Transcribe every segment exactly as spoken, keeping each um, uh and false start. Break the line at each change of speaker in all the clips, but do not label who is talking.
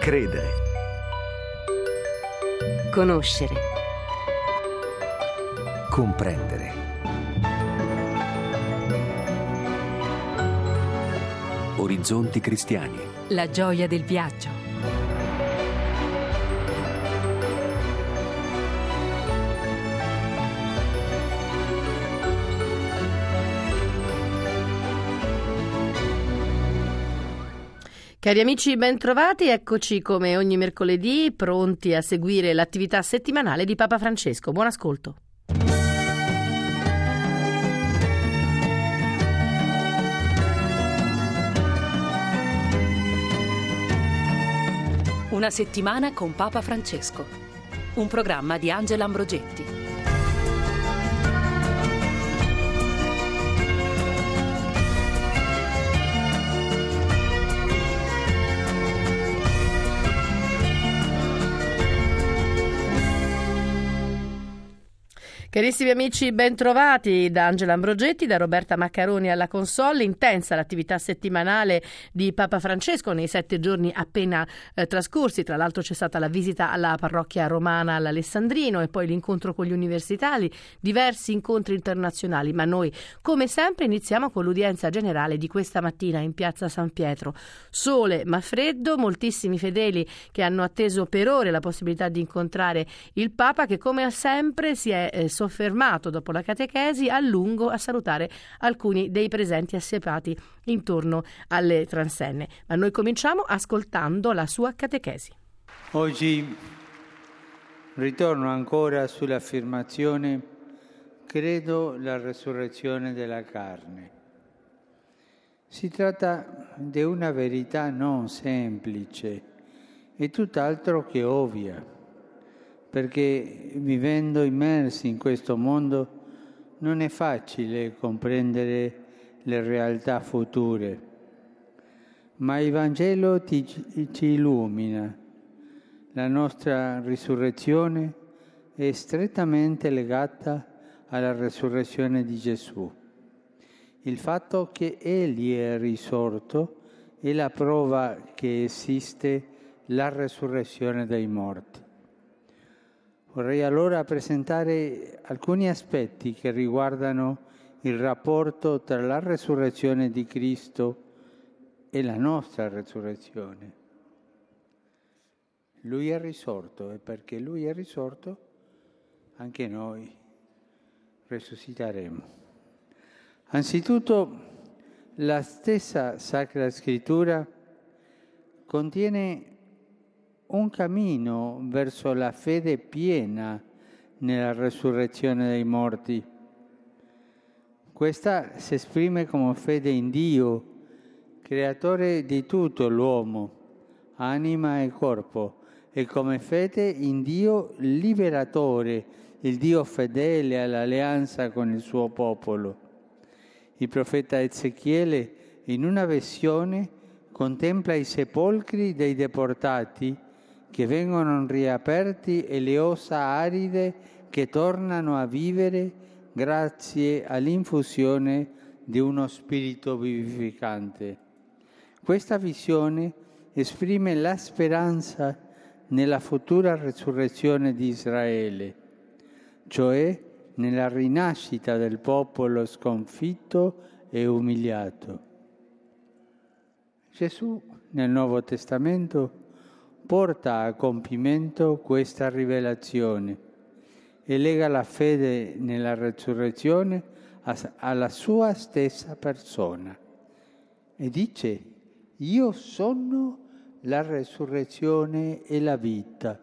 Credere.
Conoscere.
Comprendere. Orizzonti cristiani.
La gioia del viaggio. Cari amici, ben trovati, eccoci come ogni mercoledì pronti a seguire l'attività settimanale di Papa Francesco. Buon ascolto. Una settimana con Papa Francesco, un programma di Angela Ambrogetti. Carissimi amici, ben trovati da Angela Ambrogetti, da Roberta Maccaroni alla console. Intensa l'attività settimanale di Papa Francesco nei sette giorni appena eh, trascorsi. Tra l'altro c'è stata la visita alla parrocchia romana all'Alessandrino e poi l'incontro con gli universitari, diversi incontri internazionali. Ma noi, come sempre, iniziamo con l'udienza generale di questa mattina in piazza San Pietro. Sole ma freddo, moltissimi fedeli che hanno atteso per ore la possibilità di incontrare il Papa, che come sempre si è eh, soffermato dopo la catechesi a lungo a salutare alcuni dei presenti assiepati intorno alle transenne. Ma noi cominciamo ascoltando la sua catechesi.
Oggi ritorno ancora sull'affermazione: credo la resurrezione della carne. Si tratta di una verità non semplice e tutt'altro che ovvia, perché vivendo immersi in questo mondo non è facile comprendere le realtà future, ma il Vangelo ti, ci illumina. La nostra risurrezione è strettamente legata alla resurrezione di Gesù. Il fatto che Egli è risorto è la prova che esiste la resurrezione dei morti. Vorrei allora presentare alcuni aspetti che riguardano il rapporto tra la resurrezione di Cristo e la nostra resurrezione. Lui è risorto e perché Lui è risorto anche noi risusciteremo. Anzitutto, la stessa Sacra Scrittura contiene un cammino verso la fede piena nella resurrezione dei morti. Questa si esprime come fede in Dio, creatore di tutto l'uomo, anima e corpo, e come fede in Dio liberatore, il Dio fedele all'alleanza con il suo popolo. Il profeta Ezechiele, in una visione, contempla i sepolcri dei deportati che vengono riaperti e le ossa aride che tornano a vivere grazie all'infusione di uno spirito vivificante. Questa visione esprime la speranza nella futura resurrezione di Israele, cioè nella rinascita del popolo sconfitto e umiliato. Gesù, nel Nuovo Testamento, porta a compimento questa rivelazione e lega la fede nella resurrezione alla sua stessa persona e dice: io sono la resurrezione e la vita.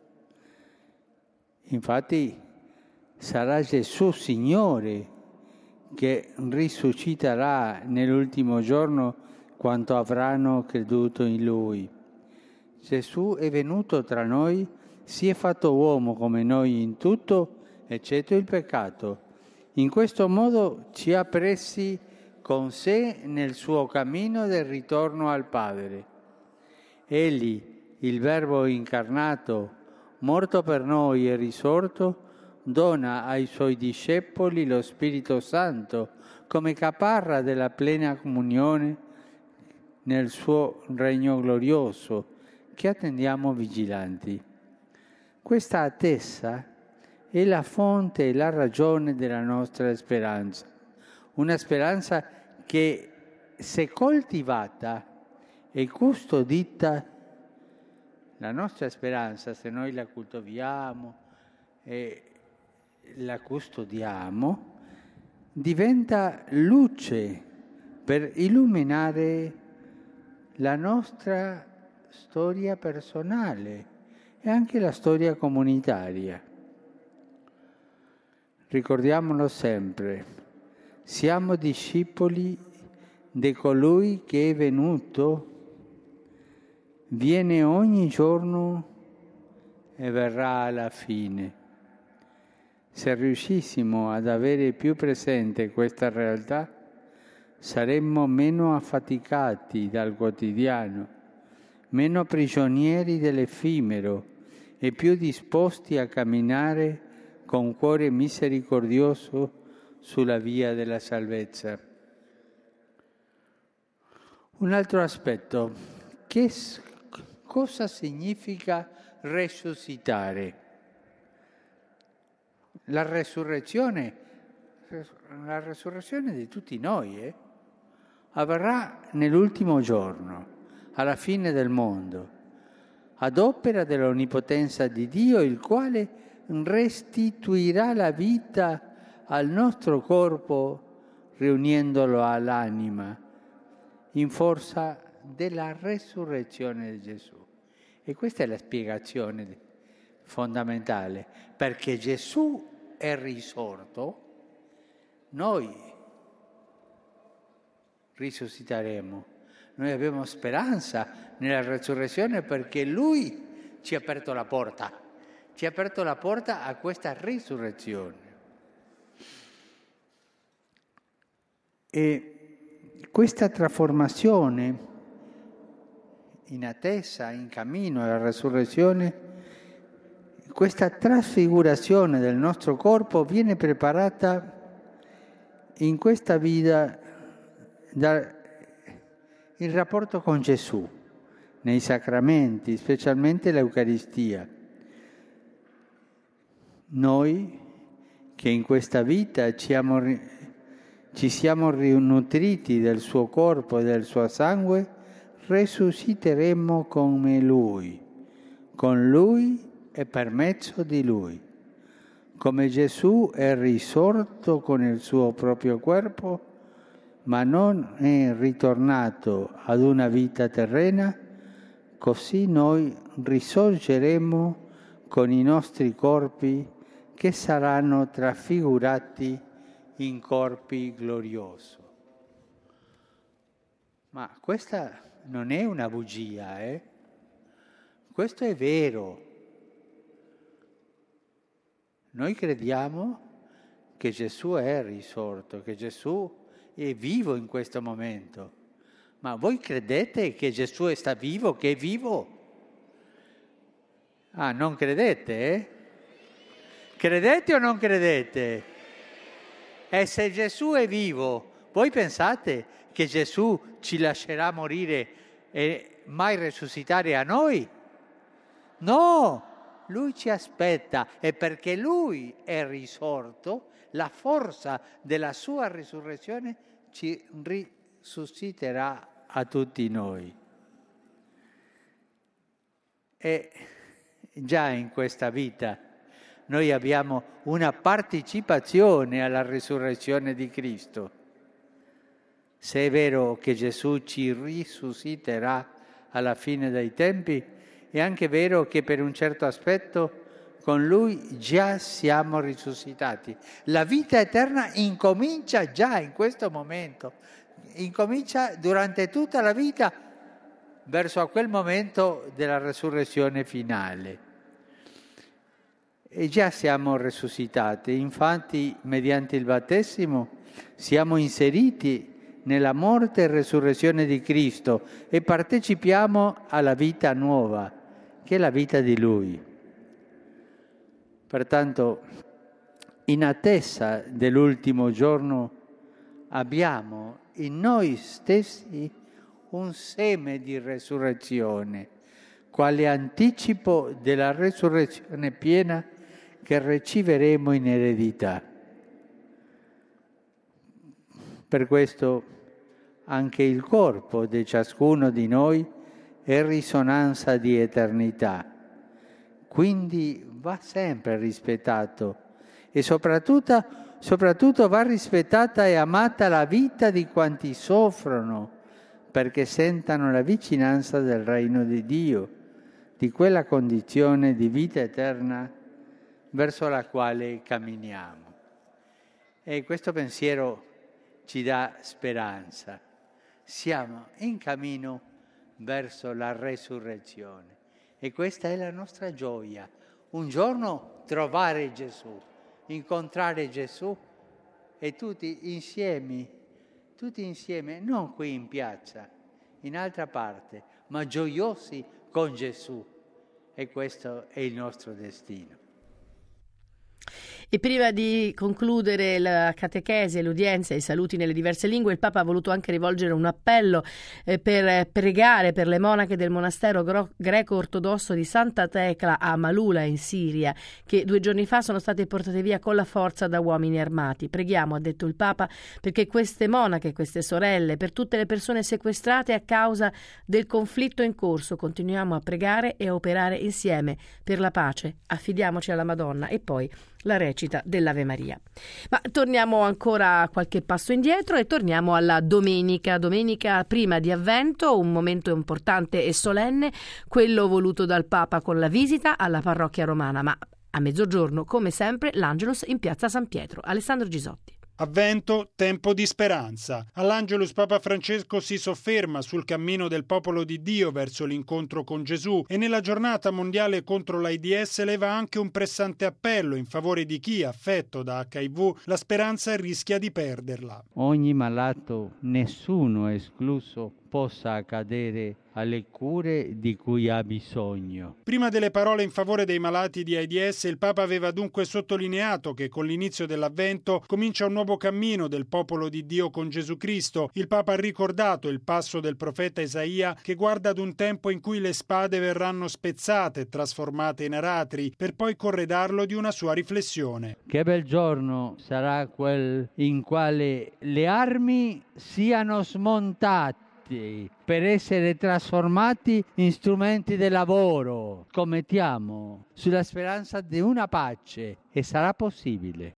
Infatti sarà Gesù Signore che risusciterà nell'ultimo giorno quanto avranno creduto in Lui. Gesù è venuto tra noi, si è fatto uomo come noi in tutto, eccetto il peccato. In questo modo ci ha presi con sé nel suo cammino del ritorno al Padre. Egli, il Verbo incarnato, morto per noi e risorto, dona ai suoi discepoli lo Spirito Santo come caparra della plena comunione nel suo regno glorioso, che attendiamo vigilanti. Questa attesa è la fonte e la ragione della nostra speranza, una speranza che, se coltivata e custodita, la nostra speranza, se noi la coltiviamo e la custodiamo, diventa luce per illuminare la nostra storia personale e anche la storia comunitaria. Ricordiamolo sempre, siamo discepoli di colui che è venuto, viene ogni giorno e verrà alla fine. Se riuscissimo ad avere più presente questa realtà, saremmo meno affaticati dal quotidiano, meno prigionieri dell'effimero e più disposti a camminare con cuore misericordioso sulla via della salvezza. Un altro aspetto, che cosa significa resuscitare? La resurrezione, la resurrezione di tutti noi, eh? avverrà nell'ultimo giorno, alla fine del mondo, ad opera dell'onnipotenza di Dio, il quale restituirà la vita al nostro corpo, riunendolo all'anima, in forza della resurrezione di Gesù. E questa è la spiegazione fondamentale, perché Gesù è risorto, noi risusciteremo. Noi abbiamo speranza nella resurrezione perché Lui ci ha aperto la porta, ci ha aperto la porta a questa risurrezione. E questa trasformazione in attesa, in cammino alla resurrezione, questa trasfigurazione del nostro corpo viene preparata in questa vita dal il rapporto con Gesù, nei sacramenti, specialmente l'Eucaristia. Noi che in questa vita ci, amo, ci siamo rinutriti del suo corpo e del suo sangue, resusciteremo come Lui, con Lui e per mezzo di Lui. Come Gesù è risorto con il suo proprio corpo, ma non è ritornato ad una vita terrena, così noi risorgeremo con i nostri corpi che saranno trasfigurati in corpi gloriosi. Ma questa non è una bugia, eh? Questo è vero. Noi crediamo che Gesù è risorto, che Gesù è vivo in questo momento. Ma voi credete che Gesù sta vivo, che è vivo? Ah, non credete, eh? Credete o non credete? E se Gesù è vivo, voi pensate che Gesù ci lascerà morire e mai risuscitare a noi? No! Lui ci aspetta e perché Lui è risorto, la forza della sua risurrezione ci risusciterà a tutti noi. E già in questa vita noi abbiamo una partecipazione alla risurrezione di Cristo. Se è vero che Gesù ci risusciterà alla fine dei tempi, è anche vero che per un certo aspetto con Lui già siamo risuscitati. La vita eterna incomincia già in questo momento, incomincia durante tutta la vita verso a quel momento della resurrezione finale. E già siamo risuscitati, infatti mediante il battesimo siamo inseriti nella morte e resurrezione di Cristo e partecipiamo alla vita nuova, che è la vita di Lui. Pertanto, in attesa dell'ultimo giorno, abbiamo in noi stessi un seme di resurrezione, quale anticipo della resurrezione piena che riceveremo in eredità. Per questo anche il corpo di ciascuno di noi è risonanza di eternità, quindi va sempre rispettato e soprattutto, soprattutto va rispettata e amata la vita di quanti soffrono perché sentano la vicinanza del regno di Dio, di quella condizione di vita eterna verso la quale camminiamo. E questo pensiero ci dà speranza. Siamo in cammino verso la resurrezione e questa è la nostra gioia. Un giorno trovare Gesù, incontrare Gesù e tutti insieme, tutti insieme, non qui in piazza, in altra parte, ma gioiosi con Gesù. E questo è il nostro destino.
E prima di concludere la catechesi, l'udienza e i saluti nelle diverse lingue, il Papa ha voluto anche rivolgere un appello eh, per pregare per le monache del monastero gro- greco-ortodosso di Santa Tecla a Malula in Siria, che due giorni fa sono state portate via con la forza da uomini armati. Preghiamo, ha detto il Papa, perché queste monache, queste sorelle, per tutte le persone sequestrate a causa del conflitto in corso, continuiamo a pregare e a operare insieme per la pace. Affidiamoci alla Madonna. E poi la recita dell'Ave Maria. Ma torniamo ancora qualche passo indietro e torniamo alla domenica, domenica prima di Avvento, un momento importante e solenne, quello voluto dal Papa con la visita alla parrocchia romana, ma a mezzogiorno, come sempre, l'Angelus in piazza San Pietro. Alessandro Gisotti.
Avvento, tempo di speranza. All'Angelus Papa Francesco si sofferma sul cammino del popolo di Dio verso l'incontro con Gesù e nella giornata mondiale contro l'AIDS leva anche un pressante appello in favore di chi, affetto da acca i vu, la speranza rischia di perderla.
Ogni malato, nessuno escluso, possa accadere alle cure di cui ha bisogno.
Prima delle parole in favore dei malati di AIDS, il Papa aveva dunque sottolineato che con l'inizio dell'Avvento comincia un nuovo cammino del popolo di Dio con Gesù Cristo. Il Papa ha ricordato il passo del profeta Isaia che guarda ad un tempo in cui le spade verranno spezzate e trasformate in aratri, per poi corredarlo di una sua riflessione.
Che bel giorno sarà quel in quale le armi siano smontate per essere trasformati in strumenti di lavoro. Scommettiamo sulla speranza di una pace e sarà possibile.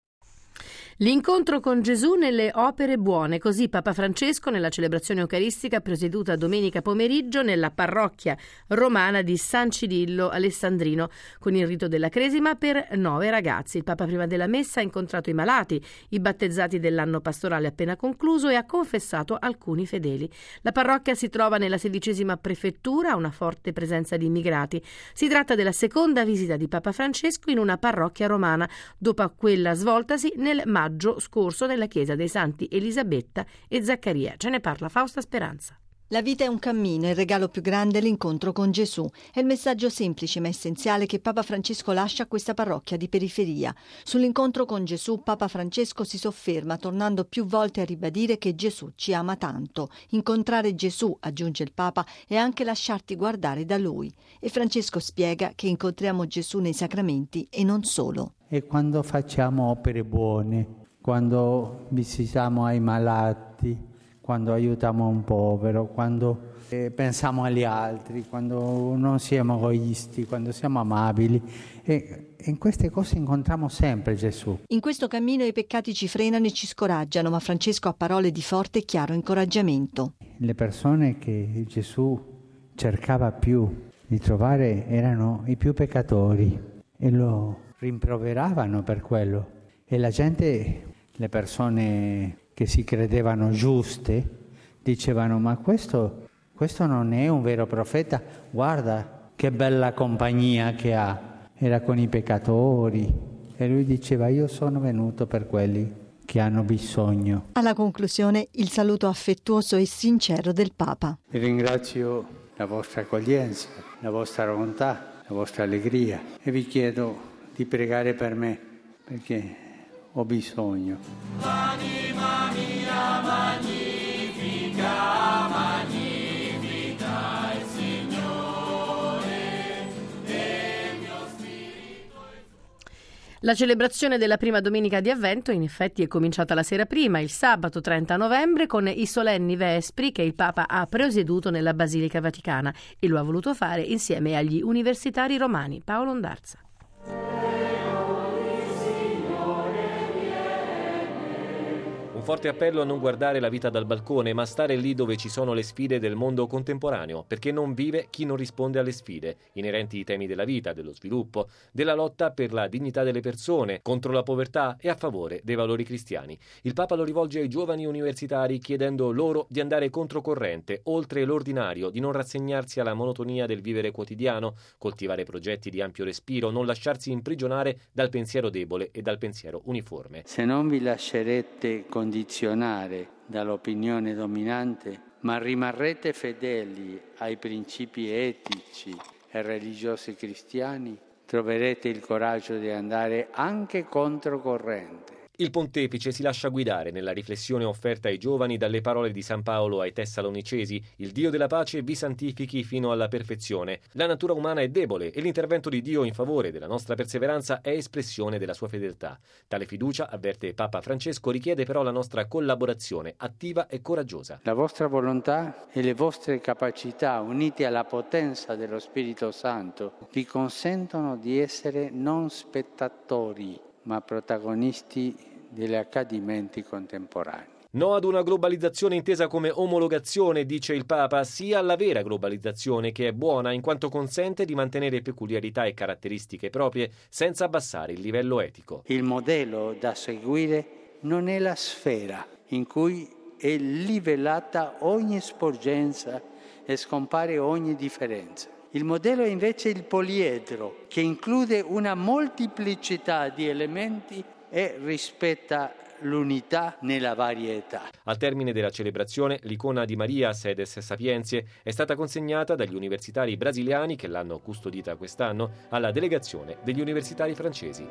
L'incontro con Gesù nelle opere buone, così Papa Francesco nella celebrazione eucaristica presieduta domenica pomeriggio nella parrocchia romana di San Cirillo Alessandrino con il rito della Cresima per nove ragazzi. Il Papa prima della messa ha incontrato i malati, i battezzati dell'anno pastorale appena concluso e ha confessato alcuni fedeli. La parrocchia si trova nella sedicesima prefettura, ha una forte presenza di immigrati. Si tratta della seconda visita di Papa Francesco in una parrocchia romana, dopo quella svoltasi nel maggio scorso nella chiesa dei Santi Elisabetta e Zaccaria. Ce ne parla Fausta Speranza.
La vita è un cammino, il regalo più grande è l'incontro con Gesù. È il messaggio semplice ma essenziale che Papa Francesco lascia a questa parrocchia di periferia. Sull'incontro con Gesù Papa Francesco si sofferma, tornando più volte a ribadire che Gesù ci ama tanto. Incontrare Gesù, aggiunge il Papa, è anche lasciarti guardare da Lui. E Francesco spiega che incontriamo Gesù nei sacramenti e non solo.
E quando facciamo opere buone, quando visitiamo ai malati, quando aiutiamo un povero, quando eh, pensiamo agli altri, quando non siamo egoisti, quando siamo amabili. E in queste cose incontriamo sempre Gesù.
In questo cammino i peccati ci frenano e ci scoraggiano, ma Francesco ha parole di forte e chiaro incoraggiamento.
Le persone che Gesù cercava più di trovare erano i più peccatori e lo rimproveravano per quello. E la gente, le persone che si credevano giuste, dicevano ma questo, questo non è un vero profeta, guarda che bella compagnia che ha, era con i peccatori. E lui diceva io sono venuto per quelli che hanno bisogno.
Alla conclusione il saluto affettuoso e sincero del Papa.
Vi ringrazio la vostra accoglienza, la vostra bontà, la vostra allegria e vi chiedo di pregare per me perché ho bisogno.
L'anima mia magnifica, magnifica il Signore.
La celebrazione della prima domenica di Avvento in effetti è cominciata la sera prima, il sabato trenta novembre, con i solenni vespri che il Papa ha presieduto nella Basilica Vaticana e lo ha voluto fare insieme agli universitari romani. Paolo Ondarza.
Un forte appello a non guardare la vita dal balcone, ma stare lì dove ci sono le sfide del mondo contemporaneo, perché non vive chi non risponde alle sfide, inerenti ai temi della vita, dello sviluppo, della lotta per la dignità delle persone, contro la povertà e a favore dei valori cristiani. Il Papa lo rivolge ai giovani universitari chiedendo loro di andare controcorrente, oltre l'ordinario, di non rassegnarsi alla monotonia del vivere quotidiano, coltivare progetti di ampio respiro, non lasciarsi imprigionare dal pensiero debole e dal pensiero uniforme.
Se non vi lascerete condizionare dall'opinione dominante, ma rimarrete fedeli ai principi etici e religiosi cristiani, troverete il coraggio di andare anche controcorrente.
Il pontefice si lascia guidare nella riflessione offerta ai giovani dalle parole di San Paolo ai Tessalonicesi: il Dio della pace vi santifichi fino alla perfezione. La natura umana è debole e l'intervento di Dio in favore della nostra perseveranza è espressione della sua fedeltà. Tale fiducia, avverte Papa Francesco, richiede però la nostra collaborazione attiva e coraggiosa.
La vostra volontà e le vostre capacità, unite alla potenza dello Spirito Santo, vi consentono di essere non spettatori, ma protagonisti degli accadimenti contemporanei.
No ad una globalizzazione intesa come omologazione, dice il Papa, sia alla vera globalizzazione, che è buona in quanto consente di mantenere peculiarità e caratteristiche proprie senza abbassare il livello etico.
Il modello da seguire non è la sfera in cui è livellata ogni sporgenza e scompare ogni differenza. Il modello è invece il poliedro, che include una molteplicità di elementi e rispetta l'unità nella varietà.
Al termine della celebrazione, l'icona di Maria Sedes Sapientiae è stata consegnata dagli universitari brasiliani, che l'hanno custodita quest'anno, alla delegazione degli universitari francesi.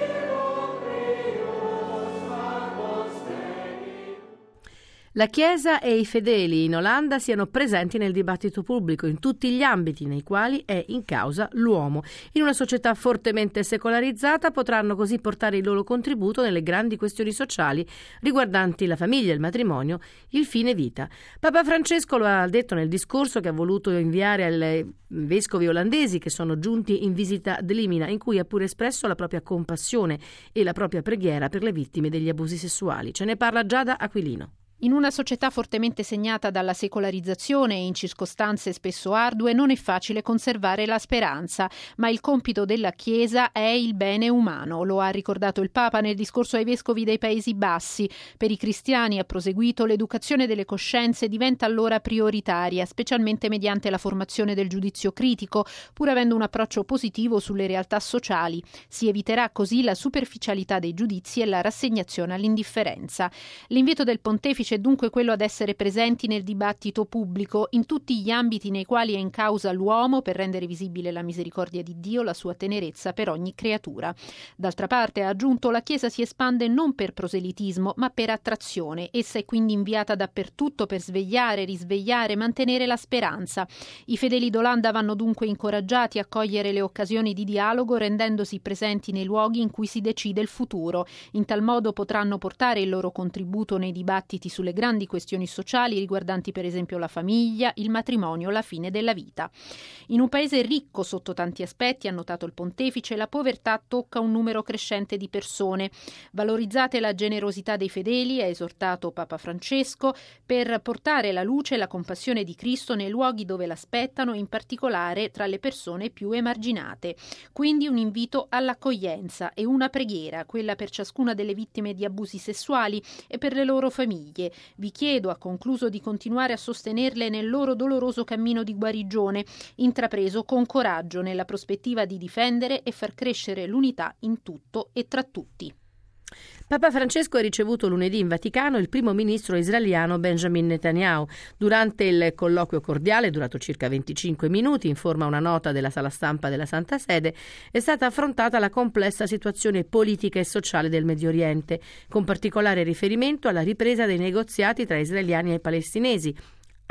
La Chiesa e i fedeli in Olanda siano presenti nel dibattito pubblico in tutti gli ambiti nei quali è in causa l'uomo. In una società fortemente secolarizzata potranno così portare il loro contributo nelle grandi questioni sociali riguardanti la famiglia, il matrimonio, il fine vita. Papa Francesco lo ha detto nel discorso che ha voluto inviare ai vescovi olandesi che sono giunti in visita ad Limina, in cui ha pure espresso la propria compassione e la propria preghiera per le vittime degli abusi sessuali. Ce ne parla Giada Aquilino.
In una società fortemente segnata dalla secolarizzazione e in circostanze spesso ardue non è facile conservare la speranza, ma il compito della Chiesa è il bene umano, lo ha ricordato il Papa nel discorso ai vescovi dei Paesi Bassi. Per i cristiani, ha proseguito, l'educazione delle coscienze diventa allora prioritaria, specialmente mediante la formazione del giudizio critico, pur avendo un approccio positivo sulle realtà sociali. Si eviterà così la superficialità dei giudizi e la rassegnazione all'indifferenza. L'invito del Pontefice è dunque quello ad essere presenti nel dibattito pubblico in tutti gli ambiti nei quali è in causa l'uomo, per rendere visibile la misericordia di Dio, la sua tenerezza per ogni creatura. D'altra parte, ha aggiunto, la Chiesa si espande non per proselitismo ma per attrazione. Essa è quindi inviata dappertutto per svegliare, risvegliare, mantenere la speranza. I fedeli d'Olanda vanno dunque incoraggiati a cogliere le occasioni di dialogo, rendendosi presenti nei luoghi in cui si decide il futuro. In tal modo potranno portare il loro contributo nei dibattiti su sulle grandi questioni sociali riguardanti per esempio la famiglia, il matrimonio, la fine della vita. In un paese ricco sotto tanti aspetti, ha notato il Pontefice, la povertà tocca un numero crescente di persone. Valorizzate la generosità dei fedeli, ha esortato Papa Francesco, per portare la luce e la compassione di Cristo nei luoghi dove l'aspettano, in particolare tra le persone più emarginate. Quindi un invito all'accoglienza e una preghiera, quella per ciascuna delle vittime di abusi sessuali e per le loro famiglie. Vi chiedo, ha concluso, di continuare a sostenerle nel loro doloroso cammino di guarigione, intrapreso con coraggio nella prospettiva di difendere e far crescere l'unità in tutto e tra tutti.
Papa Francesco ha ricevuto lunedì in Vaticano il primo ministro israeliano Benjamin Netanyahu. Durante il colloquio cordiale, durato circa venticinque minuti, informa una nota della sala stampa della Santa Sede, è stata affrontata la complessa situazione politica e sociale del Medio Oriente, con particolare riferimento alla ripresa dei negoziati tra israeliani e palestinesi,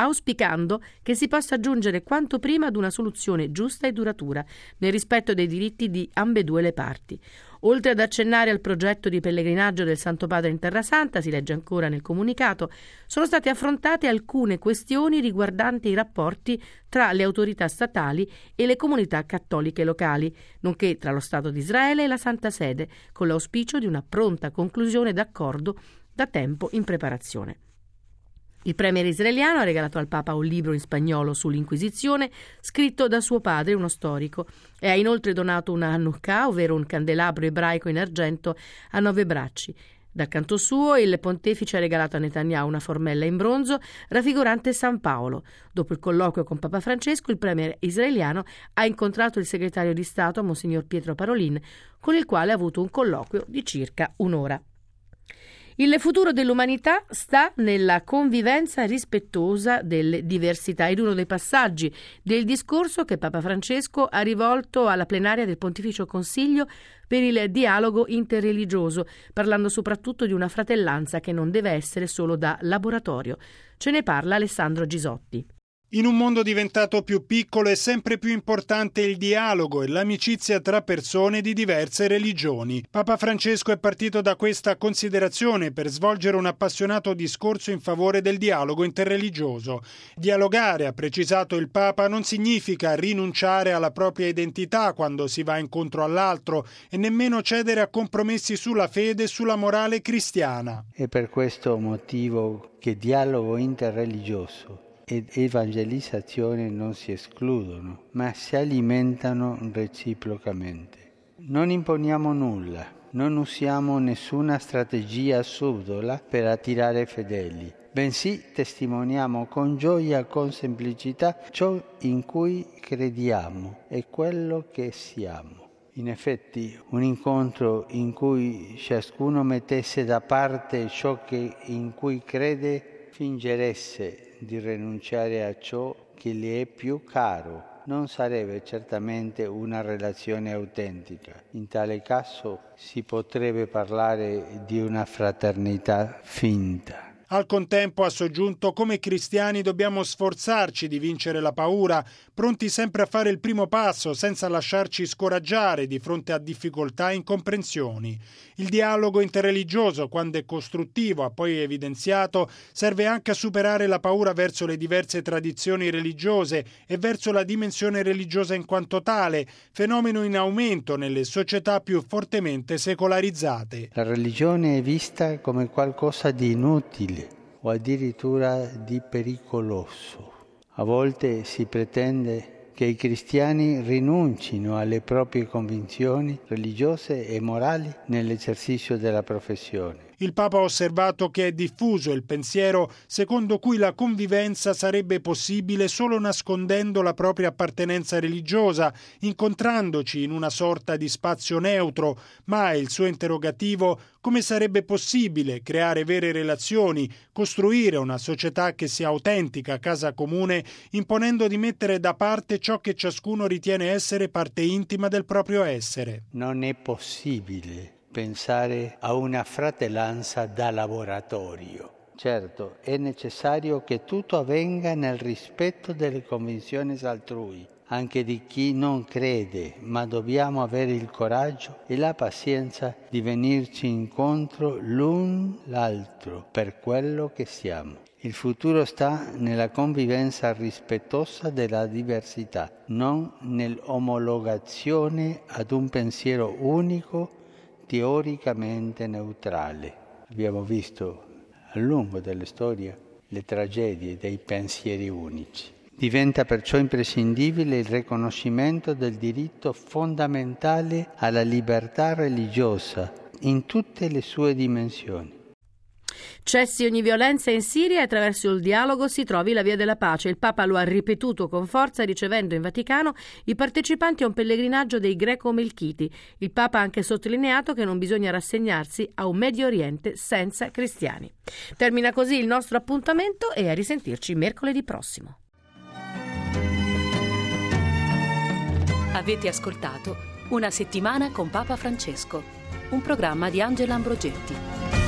auspicando che si possa giungere quanto prima ad una soluzione giusta e duratura, nel rispetto dei diritti di ambedue le parti. Oltre ad accennare al progetto di pellegrinaggio del Santo Padre in Terra Santa, si legge ancora nel comunicato, sono state affrontate alcune questioni riguardanti i rapporti tra le autorità statali e le comunità cattoliche locali, nonché tra lo Stato di Israele e la Santa Sede, con l'auspicio di una pronta conclusione d'accordo da tempo in preparazione. Il premier israeliano ha regalato al Papa un libro in spagnolo sull'Inquisizione, scritto da suo padre, uno storico, e ha inoltre donato una Hanukkah, ovvero un candelabro ebraico in argento a nove bracci. Dal canto suo, il pontefice ha regalato a Netanyahu una formella in bronzo raffigurante San Paolo. Dopo il colloquio con Papa Francesco, il premier israeliano ha incontrato il segretario di Stato, Monsignor Pietro Parolin, con il quale ha avuto un colloquio di circa un'ora. Il futuro dell'umanità sta nella convivenza rispettosa delle diversità ed uno dei passaggi del discorso che Papa Francesco ha rivolto alla plenaria del Pontificio Consiglio per il dialogo interreligioso, parlando soprattutto di una fratellanza che non deve essere solo da laboratorio. Ce ne parla Alessandro Gisotti.
In un mondo diventato più piccolo è sempre più importante il dialogo e l'amicizia tra persone di diverse religioni. Papa Francesco è partito da questa considerazione per svolgere un appassionato discorso in favore del dialogo interreligioso. Dialogare, ha precisato il Papa, non significa rinunciare alla propria identità quando si va incontro all'altro e nemmeno cedere a compromessi sulla fede e sulla morale cristiana.
È per questo motivo che dialogo interreligioso ed evangelizzazione non si escludono, ma si alimentano reciprocamente. Non imponiamo nulla, non usiamo nessuna strategia subdola per attirare fedeli, bensì testimoniamo con gioia e con semplicità ciò in cui crediamo e quello che siamo. In effetti, un incontro in cui ciascuno mettesse da parte ciò che in cui crede fingeresse di rinunciare a ciò che gli è più caro non sarebbe certamente una relazione autentica. In tale caso si potrebbe parlare di una fraternità finta.
Al contempo ha soggiunto: come cristiani dobbiamo sforzarci di vincere la paura, pronti sempre a fare il primo passo senza lasciarci scoraggiare di fronte a difficoltà e incomprensioni. Il dialogo interreligioso, quando è costruttivo, ha poi evidenziato, serve anche a superare la paura verso le diverse tradizioni religiose e verso la dimensione religiosa in quanto tale, fenomeno in aumento nelle società più fortemente secolarizzate.
La religione è vista come qualcosa di inutile o addirittura di pericoloso. A volte si pretende che i cristiani rinuncino alle proprie convinzioni religiose e morali nell'esercizio della professione.
Il Papa ha osservato che è diffuso il pensiero secondo cui la convivenza sarebbe possibile solo nascondendo la propria appartenenza religiosa, incontrandoci in una sorta di spazio neutro, ma il suo interrogativo: come sarebbe possibile creare vere relazioni, costruire una società che sia autentica, casa comune, imponendo di mettere da parte ciò che ciascuno ritiene essere parte intima del proprio essere?
Non è possibile pensare a una fratellanza da laboratorio. Certo, è necessario che tutto avvenga nel rispetto delle convinzioni altrui, anche di chi non crede, ma dobbiamo avere il coraggio e la pazienza di venirci incontro l'un l'altro per quello che siamo. Il futuro sta nella convivenza rispettosa della diversità, non nell'omologazione ad un pensiero unico teoricamente neutrale. Abbiamo visto a lungo della storia le tragedie dei pensieri unici. Diventa perciò imprescindibile il riconoscimento del diritto fondamentale alla libertà religiosa in tutte le sue dimensioni.
Cessi ogni violenza in Siria e attraverso il dialogo si trovi la via della pace. Il Papa lo ha ripetuto con forza ricevendo in Vaticano i partecipanti a un pellegrinaggio dei greco-melchiti. Il Papa ha anche sottolineato che non bisogna rassegnarsi a un Medio Oriente senza cristiani. Termina così il nostro appuntamento e a risentirci mercoledì prossimo.
Avete ascoltato Una settimana con Papa Francesco, un programma di Angela Ambrogetti.